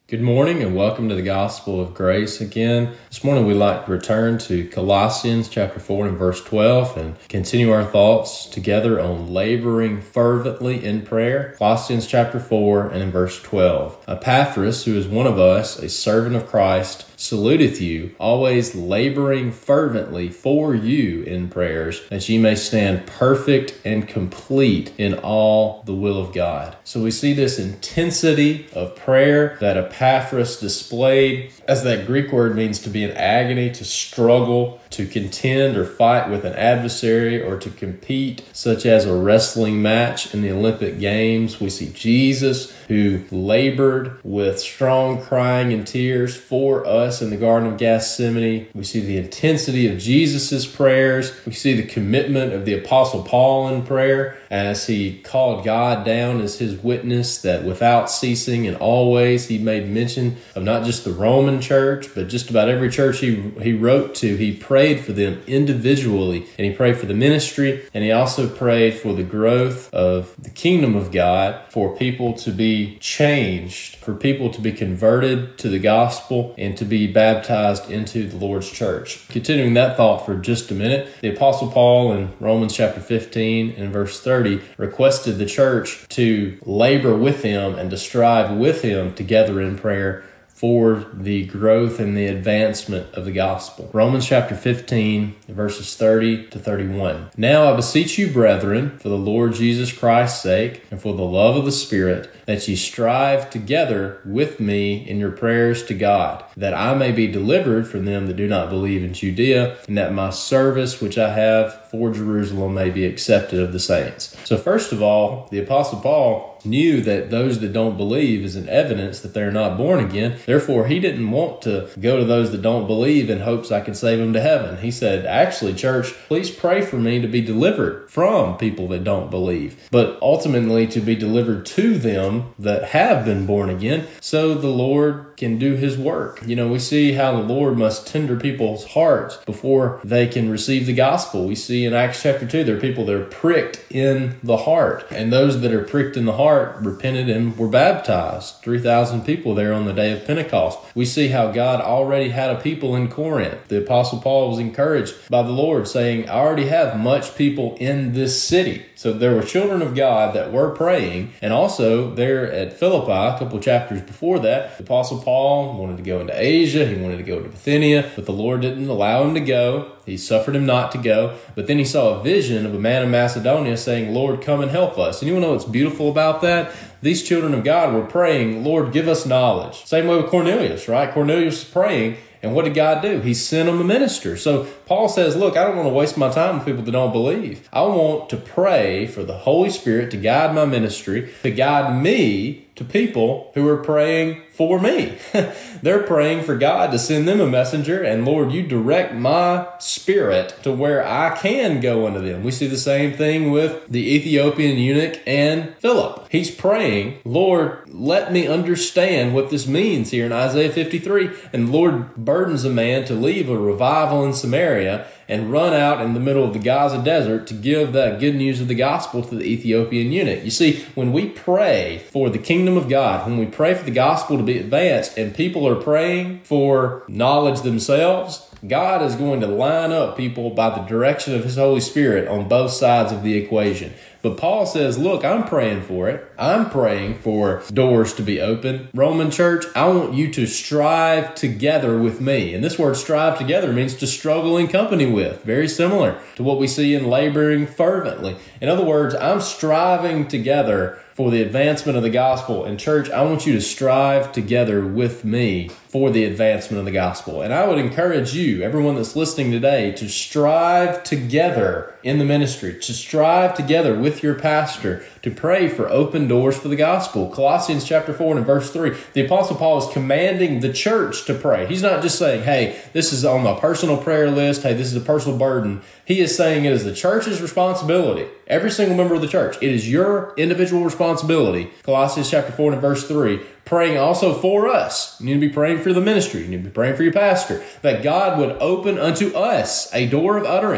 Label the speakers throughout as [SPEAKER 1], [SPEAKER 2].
[SPEAKER 1] Good morning and welcome to the Gospel of Grace again. This morning we'd like to return to Colossians chapter 4 and verse 12 and continue our thoughts together on laboring fervently in prayer. Colossians chapter 4 and in verse 12. Epaphras, who is one of us, a servant of Christ, saluteth you, always laboring fervently for you in prayers, that ye may stand perfect and complete in all the will of God. So we see this intensity of prayer that Epaphras displayed, as that Greek word means to be in agony, to struggle, to contend or fight with an adversary, or to compete, such as a wrestling match in the Olympic Games. We see Jesus, who labored with strong crying and tears for us in the Garden of Gethsemane. We see the intensity of Jesus's prayers. We see the commitment of the Apostle Paul in prayer as he called God down as his witness that without ceasing and always he made mention of not just the Roman church, but just about every church he wrote to. He prayed for them individually, and he prayed for the ministry, and he also prayed for the growth of the kingdom of God, for people to be changed, for people to be converted to the gospel, and to be baptized into the Lord's church. Continuing that thought for just a minute, the Apostle Paul in Romans chapter 15 and verse 30 requested the church to labor with him and to strive with him together in prayer for the growth and the advancement of the gospel. Romans chapter 15, verses 30 to 31. Now I beseech you, brethren, for the Lord Jesus Christ's sake, and for the love of the Spirit, that ye strive together with me in your prayers to God, that I may be delivered from them that do not believe in Judea, and that my service which I have for Jerusalem may be accepted of the saints. So first of all, the Apostle Paul knew that those that don't believe is an evidence that they're not born again. Therefore, he didn't want to go to those that don't believe in hopes I can save them to heaven. He said, actually, church, please pray for me to be delivered from people that don't believe, but ultimately to be delivered to them that have been born again, so the Lord can do his work. You know, we see how the Lord must tender people's hearts before they can receive the gospel. We see in Acts chapter 2, there are people that are pricked in the heart, and those that are pricked in the heart repented and were baptized. 3,000 people there on the day of Pentecost. We see how God already had a people in Corinth. The Apostle Paul was encouraged by the Lord, saying, I already have much people in this city. So there were children of God that were praying, and also there at Philippi, a couple of chapters before that, the Apostle Paul wanted to go into Asia, he wanted to go to Bithynia, but the Lord didn't allow him to go. He suffered him not to go, but then he saw a vision of a man in Macedonia saying, Lord, come and help us. And you want to know what's beautiful about that? These children of God were praying, Lord, give us knowledge. Same way with Cornelius, right? Cornelius was praying, and what did God do? He sent him a minister. So Paul says, look, I don't want to waste my time with people that don't believe. I want to pray for the Holy Spirit to guide my ministry, to guide me to people who are praying for me. They're praying for God to send them a messenger, and Lord, you direct my spirit to where I can go unto them. We see the same thing with the Ethiopian eunuch and Philip. He's praying, Lord, let me understand what this means here in Isaiah 53. And the Lord burdens a man to leave a revival in Samaria and run out in the middle of the Gaza desert to give that good news of the gospel to the Ethiopian eunuch. You see, when we pray for the kingdom of God, when we pray for the gospel to be advanced and people are praying for knowledge themselves, God is going to line up people by the direction of his Holy Spirit on both sides of the equation. But Paul says, look, I'm praying for it. I'm praying for doors to be open. Roman church, I want you to strive together with me. And this word strive together means to struggle in company with. Very similar to what we see in laboring fervently. In other words, I'm striving together for the advancement of the gospel. And church, I want you to strive together with me for the advancement of the gospel. And I would encourage you, everyone that's listening today, to strive together in the ministry, to strive together with your pastor, to pray for open doors for the gospel. Colossians chapter 4 and verse 3, the Apostle Paul is commanding the church to pray. He's not just saying, hey, this is on my personal prayer list. Hey, this is a personal burden. He is saying it is the church's responsibility. Every single member of the church. It is your individual responsibility. Colossians chapter 4 and verse 3, praying also for us. You need to be praying for the ministry. You need to be praying for your pastor, that God would open unto us a door of utterance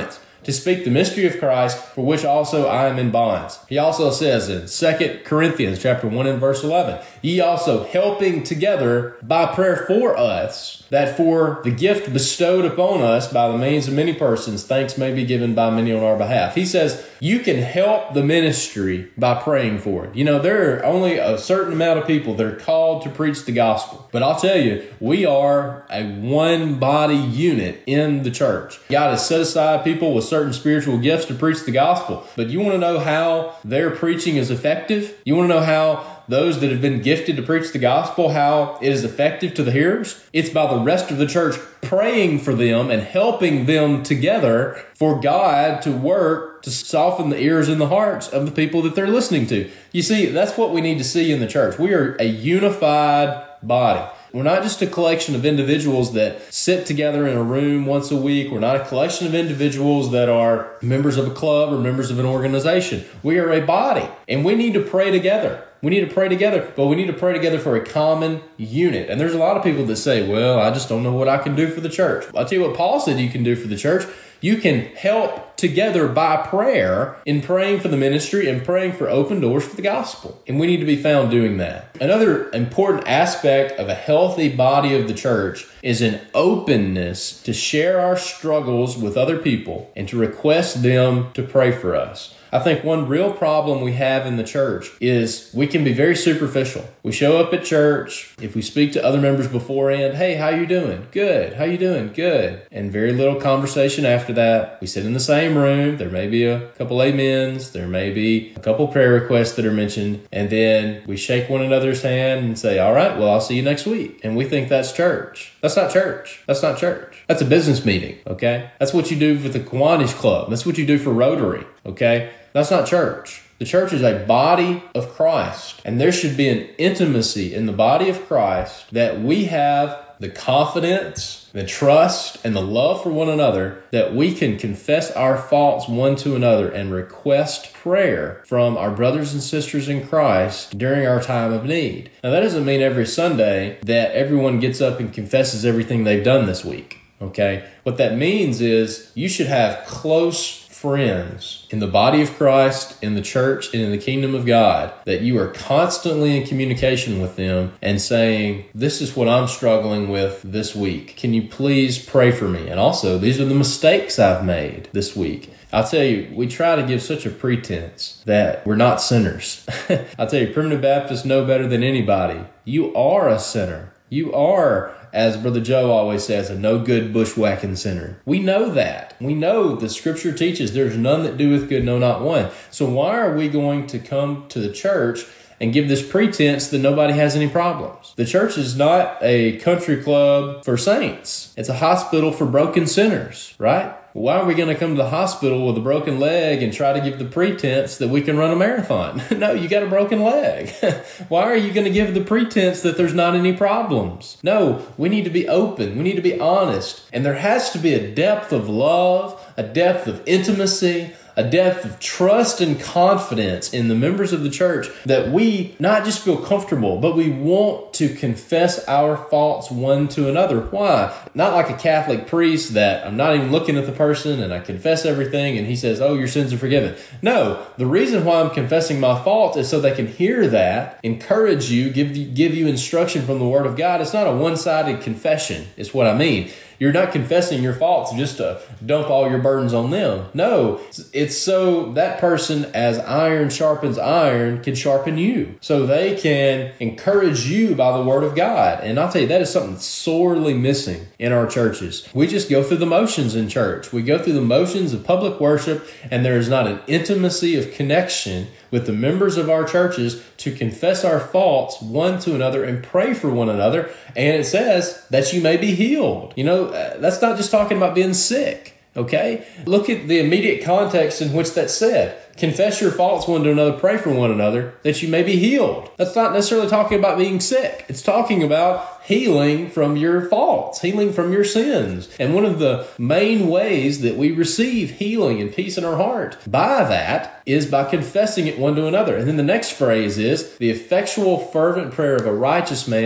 [SPEAKER 1] to speak the mystery of Christ, for which also I am in bonds. He also says in 2 Corinthians chapter 1 and verse 11, ye also helping together by prayer for us, that for the gift bestowed upon us by the means of many persons, thanks may be given by many on our behalf. He says, you can help the ministry by praying for it. You know, there are only a certain amount of people that are called to preach the gospel. But I'll tell you, we are a one body unit in the church. God has set aside people with certain spiritual gifts to preach the gospel. But you want to know how their preaching is effective? You want to know how those that have been gifted to preach the gospel, how it is effective to the hearers? It's by the rest of the church praying for them and helping them together for God to work to soften the ears and the hearts of the people that they're listening to. You see, that's what we need to see in the church. We are a unified body. We're not just a collection of individuals that sit together in a room once a week. We're not a collection of individuals that are members of a club or members of an organization. We are a body, and we need to pray together. We need to pray together, but we need to pray together for a common unit. And there's a lot of people that say, well, I just don't know what I can do for the church. I'll tell you what Paul said you can do for the church. You can help together by prayer in praying for the ministry and praying for open doors for the gospel. And we need to be found doing that. Another important aspect of a healthy body of the church is an openness to share our struggles with other people and to request them to pray for us. I think one real problem we have in the church is we can be very superficial. We show up at church. If we speak to other members beforehand, hey, how you doing? Good. How you doing? Good. And very little conversation after that. We sit in the same room. There may be a couple amens. There may be a couple prayer requests that are mentioned. And then we shake one another's hand and say, all right, well, I'll see you next week. And we think that's church. That's not church. That's not church. That's a business meeting, okay? That's what you do with the Kiwanis Club. That's what you do for Rotary, okay? That's not church. The church is a body of Christ, and there should be an intimacy in the body of Christ that we have the confidence, the trust, and the love for one another that we can confess our faults one to another and request prayer from our brothers and sisters in Christ during our time of need. Now, that doesn't mean every Sunday that everyone gets up and confesses everything they've done this week, okay? What that means is you should have close friends in the body of Christ, in the church, and in the kingdom of God, that you are constantly in communication with them and saying, this is what I'm struggling with this week. Can you please pray for me? And also, these are the mistakes I've made this week. I'll tell you, we try to give such a pretense that we're not sinners. I'll tell you, Primitive Baptists know better than anybody. You are a sinner. You are, as Brother Joe always says, a no good bushwhacking sinner. We know that. We know the scripture teaches there's none that doeth good, no, not one. So why are we going to come to the church and give this pretense that nobody has any problems? The church is not a country club for saints. It's a hospital for broken sinners, right? Why are we going to come to the hospital with a broken leg and try to give the pretense that we can run a marathon? No, you got a broken leg. Why are you going to give the pretense that there's not any problems? No, we need to be open. We need to be honest. And there has to be a depth of love, a depth of intimacy, a depth of trust and confidence in the members of the church that we not just feel comfortable, but we want to confess our faults one to another. Why? Not like a Catholic priest that I'm not even looking at the person and I confess everything and he says, oh, your sins are forgiven. No, the reason why I'm confessing my faults is so they can hear that, encourage you, give you instruction from the Word of God. It's not a one-sided confession, is what I mean. You're not confessing your faults just to dump all your burdens on them. No, it's so that person, as iron sharpens iron, can sharpen you. So they can encourage you by the Word of God. And I'll tell you, that is something sorely missing in our churches. We just go through the motions in church. We go through the motions of public worship, and there is not an intimacy of connection with the members of our churches to confess our faults one to another and pray for one another. And it says that you may be healed. You know, that's not just talking about being sick, okay? Look at the immediate context in which that's said. Confess your faults one to another, pray for one another, that you may be healed. That's not necessarily talking about being sick. It's talking about healing from your faults, healing from your sins. And one of the main ways that we receive healing and peace in our heart by that is by confessing it one to another. And then the next phrase is, the effectual fervent prayer of a righteous man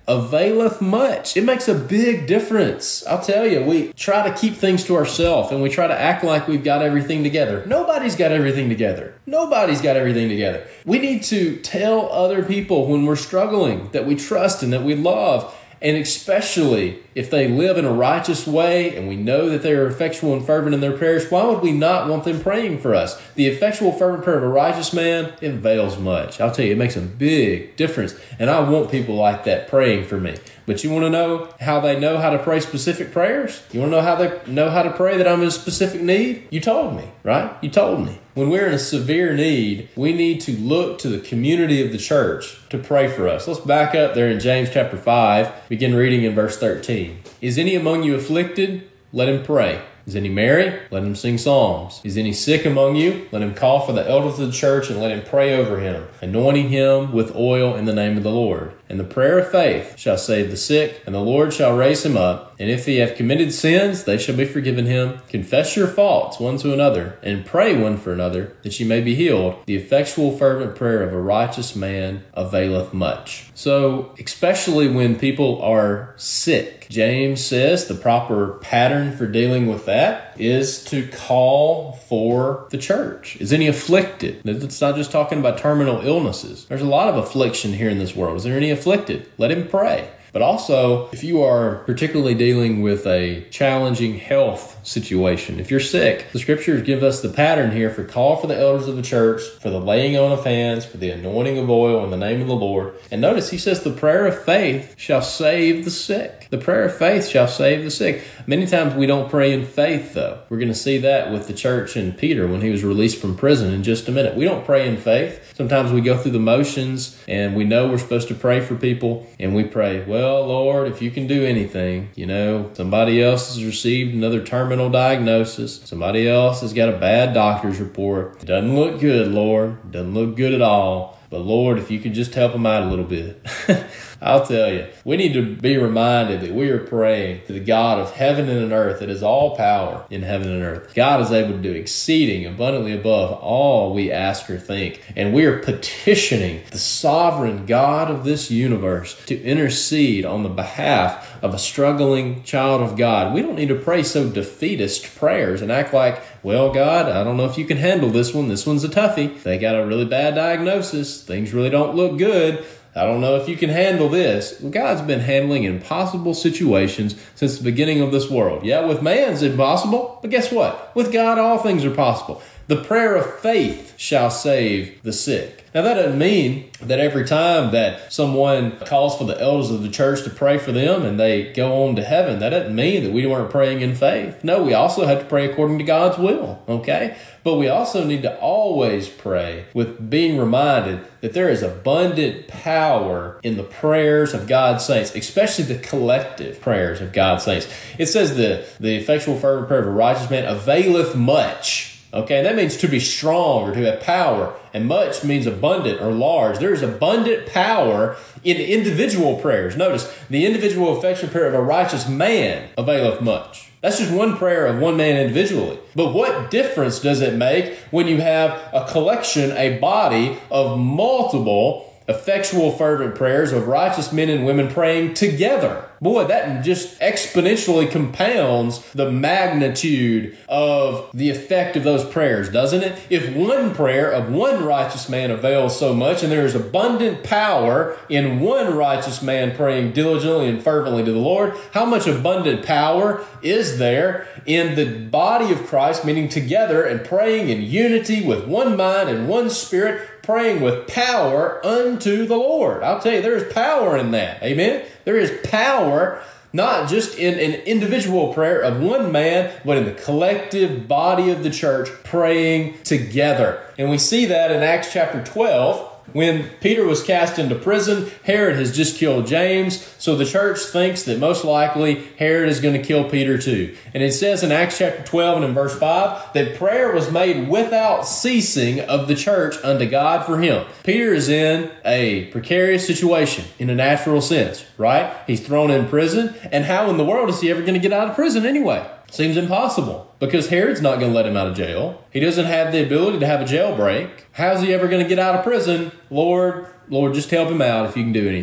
[SPEAKER 1] availeth much. It makes a big difference. I'll tell you, we try to keep things to ourselves and we try to act like we've got everything together. Nobody's got everything together. Nobody's got everything together. We need to tell other people when we're struggling that we trust and that we love. And especially if they live in a righteous way and we know that they are effectual and fervent in their prayers, why would we not want them praying for us? The effectual fervent prayer of a righteous man, it avails much. I'll tell you, it makes a big difference. And I want people like that praying for me. But you want to know how they know how to pray specific prayers? You want to know how they know how to pray that I'm in a specific need? You told me, right? You told me. When we're in a severe need, we need to look to the community of the church to pray for us. Let's back up there in James chapter 5, begin reading in verse 13. Is any among you afflicted? Let him pray. Is any merry? Let him sing psalms. Is any sick among you? Let him call for the elders of the church and let him pray over him, anointing him with oil in the name of the Lord. And the prayer of faith shall save the sick, and the Lord shall raise him up. And if he have committed sins, they shall be forgiven him. Confess your faults one to another, and pray one for another, that ye may be healed. The effectual fervent prayer of a righteous man availeth much. So, especially when people are sick, James says the proper pattern for dealing with that is to call for the church. Is any afflicted? It's not just talking about terminal illnesses. There's a lot of affliction here in this world. Is there any afflicted? Let him pray. But also, if you are particularly dealing with a challenging health situation, if you're sick, the scriptures give us the pattern here for call for the elders of the church, for the laying on of hands, for the anointing of oil in the name of the Lord. And notice he says the prayer of faith shall save the sick. The prayer of faith shall save the sick. Many times we don't pray in faith, though. We're going to see that with the church and Peter when he was released from prison in just a minute. We don't pray in faith. Sometimes we go through the motions and we know we're supposed to pray for people and we pray, well, Lord, if you can do anything, somebody else has received another terminal diagnosis. Somebody else has got a bad doctor's report. It doesn't look good, Lord. It doesn't look good at all. But Lord, if you could just help them out a little bit. I'll tell you, we need to be reminded that we are praying to the God of heaven and earth that is all power in heaven and earth. God is able to do exceeding abundantly above all we ask or think. And we are petitioning the sovereign God of this universe to intercede on the behalf of a struggling child of God. We don't need to pray so defeatist prayers and act like, well, God, I don't know if you can handle this one. This one's a toughie. They got a really bad diagnosis. Things really don't look good. I don't know if you can handle this. Well, God's been handling impossible situations since the beginning of this world. Yeah, with man it's impossible, but guess what? With God, all things are possible. The prayer of faith shall save the sick. Now, that doesn't mean that every time that someone calls for the elders of the church to pray for them and they go on to heaven, that doesn't mean that we weren't praying in faith. No, we also have to pray according to God's will, okay? But we also need to always pray with being reminded that there is abundant power in the prayers of God's saints, especially the collective prayers of God's saints. It says the effectual fervent prayer of a righteous man availeth much. Okay, and that means to be strong or to have power, and much means abundant or large. There is abundant power in individual prayers. Notice, the individual effectual prayer of a righteous man availeth much. That's just one prayer of one man individually. But what difference does it make when you have a collection, a body of multiple effectual fervent prayers of righteous men and women praying together? Boy, that just exponentially compounds the magnitude of the effect of those prayers, doesn't it? If one prayer of one righteous man avails so much, and there is abundant power in one righteous man praying diligently and fervently to the Lord, how much abundant power is there in the body of Christ, meaning together and praying in unity with one mind and one spirit, praying with power unto the Lord? I'll tell you, there is power in that. Amen? There is power not just in an individual prayer of one man, but in the collective body of the church praying together. And we see that in Acts chapter 12. When Peter was cast into prison, Herod has just killed James, so the church thinks that most likely Herod is going to kill Peter too. And it says in Acts chapter 12 and in verse 5 that prayer was made without ceasing of the church unto God for him. Peter is in a precarious situation in a natural sense, right? He's thrown in prison, and how in the world is he ever going to get out of prison anyway? Seems impossible because Herod's not going to let him out of jail. He doesn't have the ability to have a jailbreak. How's he ever going to get out of prison? Lord, just help him out if you can do anything.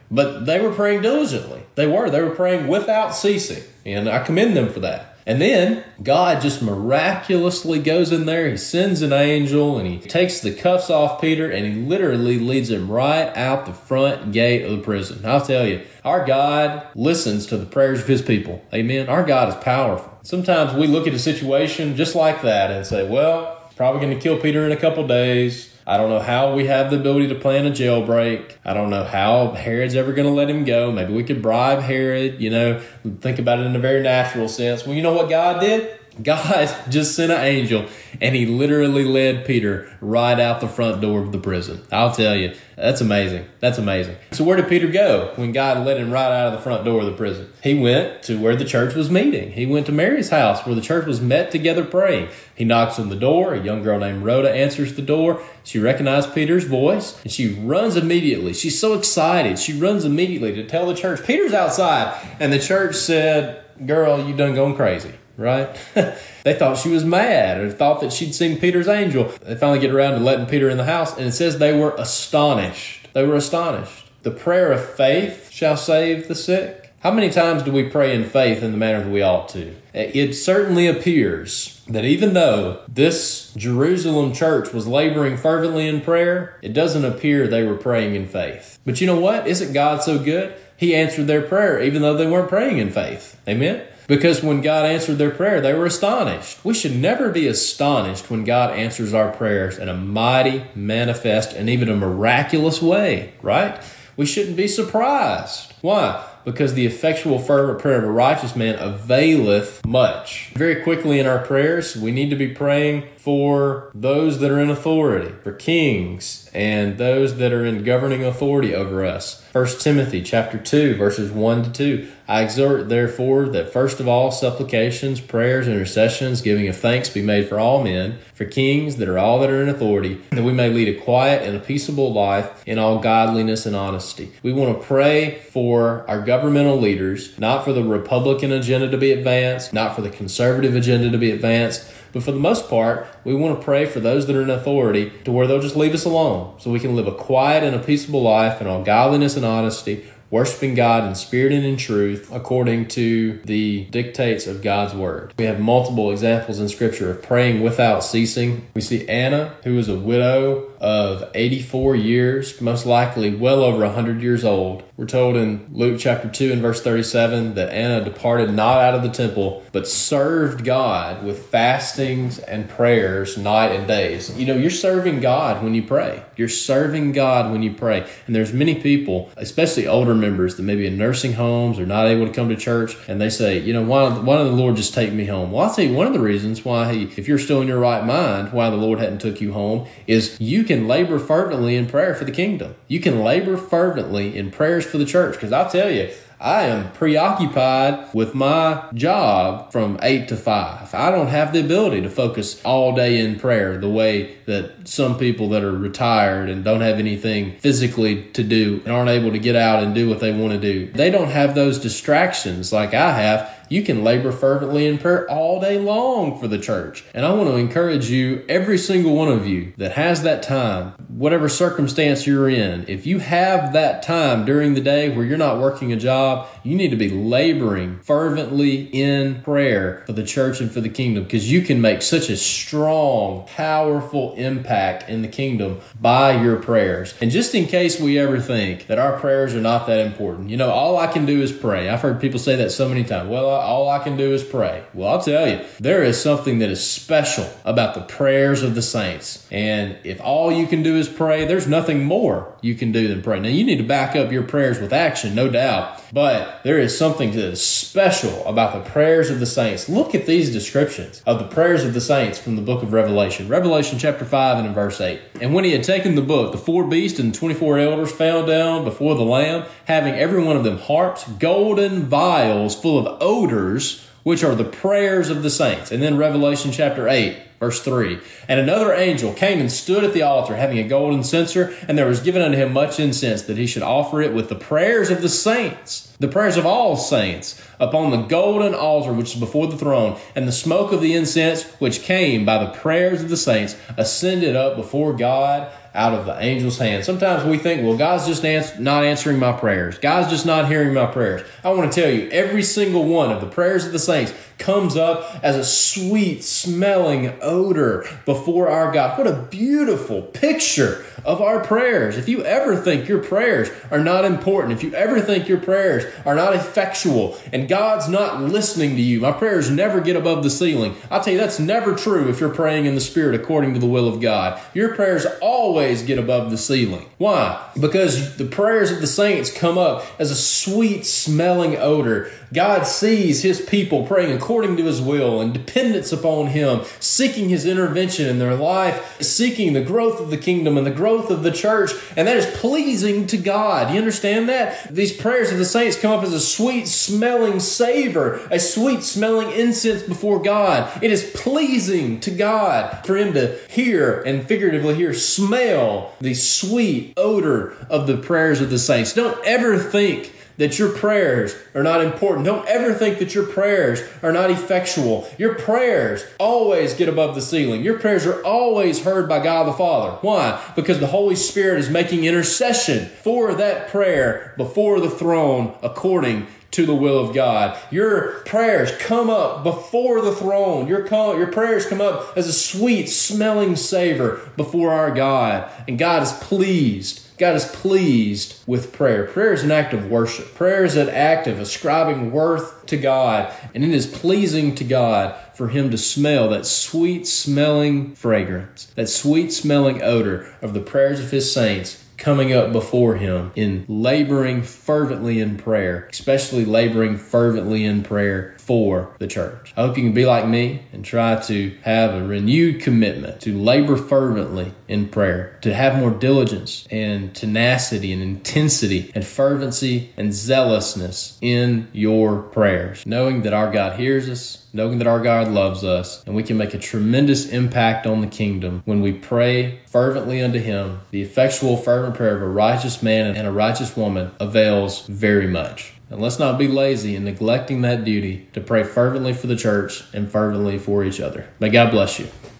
[SPEAKER 1] But they were praying diligently. They were praying without ceasing. And I commend them for that. And then God just miraculously goes in there. He sends an angel and he takes the cuffs off Peter and he literally leads him right out the front gate of the prison. I'll tell you, our God listens to the prayers of his people. Amen. Our God is powerful. Sometimes we look at a situation just like that and say, well, probably going to kill Peter in a couple days. I don't know how we have the ability to plan a jailbreak. I don't know how Herod's ever going to let him go. Maybe we could bribe Herod, think about it in a very natural sense. Well, you know what God did? God just sent an angel and he literally led Peter right out the front door of the prison. I'll tell you, that's amazing. That's amazing. So where did Peter go when God led him right out of the front door of the prison? He went to where the church was meeting. He went to Mary's house where the church was met together praying. He knocks on the door. A young girl named Rhoda answers the door. She recognized Peter's voice and she runs immediately. She's so excited. She runs immediately to tell the church, Peter's outside. And the church said, girl, you done gone crazy. Right? They thought she was mad or thought that she'd seen Peter's angel. They finally get around to letting Peter in the house, and it says they were astonished. They were astonished. The prayer of faith shall save the sick. How many times do we pray in faith in the manner that we ought to? It certainly appears that even though this Jerusalem church was laboring fervently in prayer, it doesn't appear they were praying in faith. But you know what? Isn't God so good? He answered their prayer even though they weren't praying in faith. Amen? Because when God answered their prayer, they were astonished. We should never be astonished when God answers our prayers in a mighty, manifest, and even a miraculous way, right? We shouldn't be surprised. Why? Because the effectual fervent prayer of a righteous man availeth much. Very quickly in our prayers, we need to be praying for those that are in authority, for kings and those that are in governing authority over us. 1 Timothy chapter 2, verses 1 to 2. I exhort, therefore, that first of all supplications, prayers, intercessions, giving of thanks be made for all men, for kings that are in authority, that we may lead a quiet and a peaceable life in all godliness and honesty. We want to pray for our governmental leaders, not for the Republican agenda to be advanced, not for the conservative agenda to be advanced, but for the most part, we want to pray for those that are in authority to where they'll just leave us alone so we can live a quiet and a peaceable life in all godliness and honesty, worshiping God in spirit and in truth according to the dictates of God's word. We have multiple examples in Scripture of praying without ceasing. We see Anna, who was a widow of 84 years, most likely well over 100 years old. We're told in Luke chapter 2 and verse 37 that Anna departed not out of the temple, but served God with fastings and prayers night and days. You're serving God when you pray. You're serving God when you pray. And there's many people, especially older members that may be in nursing homes or not able to come to church, and they say, why don't the Lord just take me home? Well, I'll tell you one of the reasons why if you're still in your right mind, why the Lord hadn't took you home is you can labor fervently in prayer for the kingdom. You can labor fervently in prayers for the church, because I'll tell you, I am preoccupied with my job from 8 to 5. I don't have the ability to focus all day in prayer the way that some people that are retired and don't have anything physically to do and aren't able to get out and do what they want to do. They don't have those distractions like I have. You can labor fervently in prayer all day long for the church. And I want to encourage you, every single one of you that has that time, whatever circumstance you're in, if you have that time during the day where you're not working a job, you need to be laboring fervently in prayer for the church and for the kingdom, because you can make such a strong, powerful impact in the kingdom by your prayers. And just in case we ever think that our prayers are not that important, all I can do is pray. I've heard people say that so many times. Well, all I can do is pray. Well, I'll tell you, there is something that is special about the prayers of the saints. And if all you can do is pray, there's nothing more you can do than pray. Now, you need to back up your prayers with action, no doubt. But there is something that is special about the prayers of the saints. Look at these descriptions of the prayers of the saints from the book of Revelation. Revelation chapter 5 and in verse 8. And when he had taken the book, the 4 beasts and 24 elders fell down before the Lamb, having every one of them harps, golden vials full of odors, which are the prayers of the saints. And then Revelation chapter 8, verse 3. And another angel came and stood at the altar, having a golden censer, and there was given unto him much incense, that he should offer it with the prayers of the saints, the prayers of all saints, upon the golden altar which is before the throne. And the smoke of the incense, which came by the prayers of the saints, ascended up before God out of the angel's hand. Sometimes we think, well, God's just not answering my prayers. God's just not hearing my prayers. I want to tell you, every single one of the prayers of the saints comes up as a sweet smelling odor before our God. What a beautiful picture of our prayers. If you ever think your prayers are not important, if you ever think your prayers are not effectual and God's not listening to you, my prayers never get above the ceiling. I'll tell you, that's never true if you're praying in the Spirit according to the will of God. Your prayers always get above the ceiling. Why? Because the prayers of the saints come up as a sweet smelling odor. God sees His people praying according to His will and dependence upon Him, seeking His intervention in their life, seeking the growth of the kingdom and the growth of the church, and that is pleasing to God. You understand that? These prayers of the saints come up as a sweet smelling savor, a sweet smelling incense before God. It is pleasing to God for Him to hear and figuratively hear, smell the sweet odor of the prayers of the saints. Don't ever think that your prayers are not important. Don't ever think that your prayers are not effectual. Your prayers always get above the ceiling. Your prayers are always heard by God the Father. Why? Because the Holy Spirit is making intercession for that prayer before the throne according to the will of God. Your prayers come up before the throne. Your prayers come up as a sweet smelling savor before our God. And God is pleased. God is pleased with prayer. Prayer is an act of worship. Prayer is an act of ascribing worth to God. And it is pleasing to God for Him to smell that sweet smelling fragrance, that sweet smelling odor of the prayers of His saints coming up before Him in laboring fervently in prayer, especially laboring fervently in prayer for the church. I hope you can be like me and try to have a renewed commitment to labor fervently in prayer, to have more diligence and tenacity and intensity and fervency and zealousness in your prayers, knowing that our God hears us, knowing that our God loves us, and we can make a tremendous impact on the kingdom when we pray fervently unto Him. The effectual fervent prayer of a righteous man and a righteous woman avails very much. And let's not be lazy in neglecting that duty to pray fervently for the church and fervently for each other. May God bless you.